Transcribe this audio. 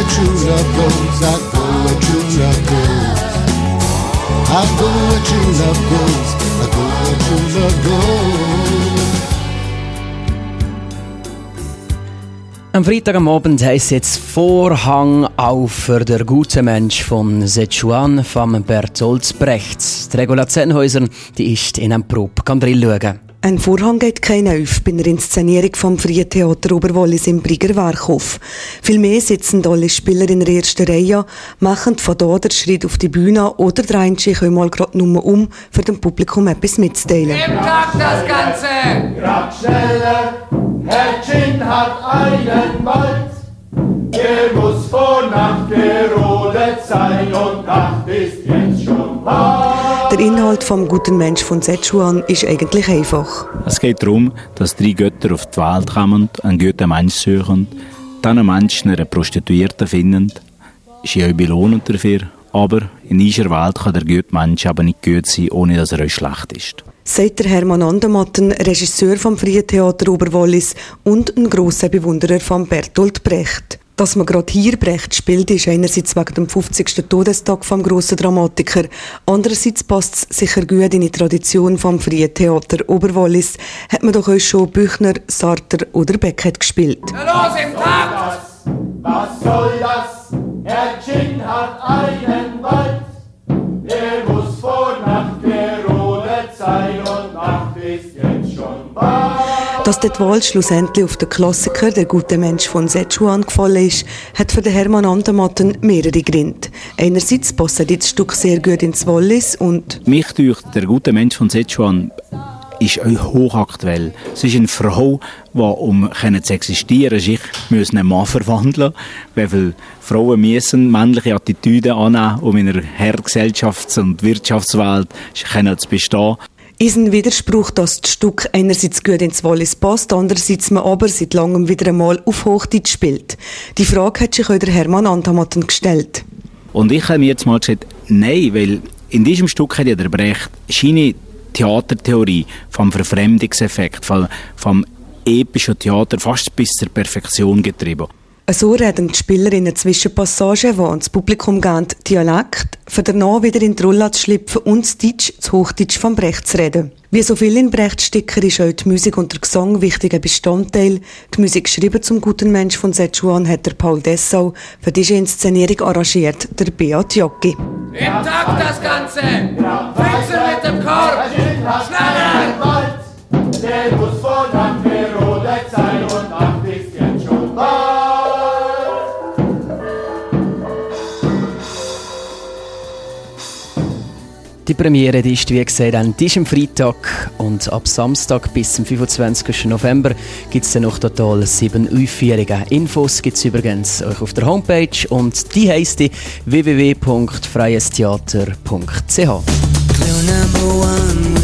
where true love goes. I go where true love goes. I go where true love goes. I go where true love goes. Am Freitag am Abend heisst jetzt Vorhang auf für der gute Mensch von Sichuan von Bertolt Brecht. Die Regula Zenhäuser, die ist in einem Probe. Kann drin schauen. Ein Vorhang geht kein auf bei einer Inszenierung vom Freien Theater Oberwallis im Brigger Werkhof. Vielmehr sitzen alle Spieler in der ersten Reihe, machen von da den Schritt auf die Bühne oder drehen sich einmal gerade nur um, für dem Publikum etwas mitzuteilen. Im Tag das Ganze! Grad schneller, Herr Chin hat einen Wald. Er muss vor Nacht gerodet sein und Nacht ist jetzt schon bald. Der Inhalt vom guten Mensch von Sichuan ist eigentlich einfach. Es geht darum, dass 3 Götter auf die Welt kommen, einen guten Mensch suchen, dann einen Menschen, eine Prostituierte finden, ist ja belohnt dafür, aber in dieser Welt kann der gute Mensch aber nicht gut sein, ohne dass er auch schlecht ist. Sagt der Hermann Andermatten, Regisseur vom Freien Theater Oberwallis und ein grosser Bewunderer von Bertolt Brecht. Dass man gerade hier Brecht spielt, ist einerseits wegen dem 50. Todestag vom grossen Dramatiker, andererseits passt es sicher gut in die Tradition vom Freien Theater Oberwallis, hat man doch auch schon Büchner, Sartre oder Beckett gespielt. Los im Tag! Was soll das? Herr Chin hat einen Wald. Er muss vor Nacht gerodet sein und Nacht ist jetzt schon bald. Dass die Wahl schlussendlich auf den Klassiker «Der gute Mensch» von Sichuan gefallen ist, hat für den Hermann Andermatten mehrere Gründe. Einerseits passt das Stück sehr gut ins Wallis und mich dünkt, «Der gute Mensch» von Sichuan ist auch hochaktuell. Es ist eine Frau, die, um zu existieren, sich einen Mann verwandeln muss. Wie viele Frauen müssen männliche Attitüden annehmen, um in einer Gesellschafts- und Wirtschaftswelt zu bestehen. ist ein Widerspruch, dass das Stück einerseits gut ins Wallis passt, andererseits man aber seit langem wieder einmal auf Hochdeutsch spielt. Die Frage hat sich auch der Hermann Andermatten gestellt. Und ich habe mir jetzt mal gesagt, nein, weil in diesem Stück hat ja der Brecht seine Theatertheorie vom Verfremdungseffekt, vom epischen Theater fast bis zur Perfektion getrieben. So reden die Spieler in einer Zwischenpassage, die ans Publikum gehen, Dialekt, für danach wieder in die Rolle zu schlüpfen und das Hochdeutsch von Brecht zu reden. Wie so viel in Brechts Stücken ist auch die Musik und der Gesang wichtiger Bestandteil. Die Musik geschrieben zum guten Mensch von Sichuan hat der Paul Dessau, für diese Inszenierung arrangiert der Beat Jocki. Im Takt das Ganze! Füchse mit dem Korb! Schneller! Der muss vor Nacht gerodet sein und Nacht ist jetzt schon bald. Die Premiere die ist, wie gesagt, an diesem Freitag und ab Samstag bis zum 25. November gibt es dann noch total 7 Aufführungen. Infos gibt es übrigens euch auf der Homepage und die heisst www.freiestheater.ch.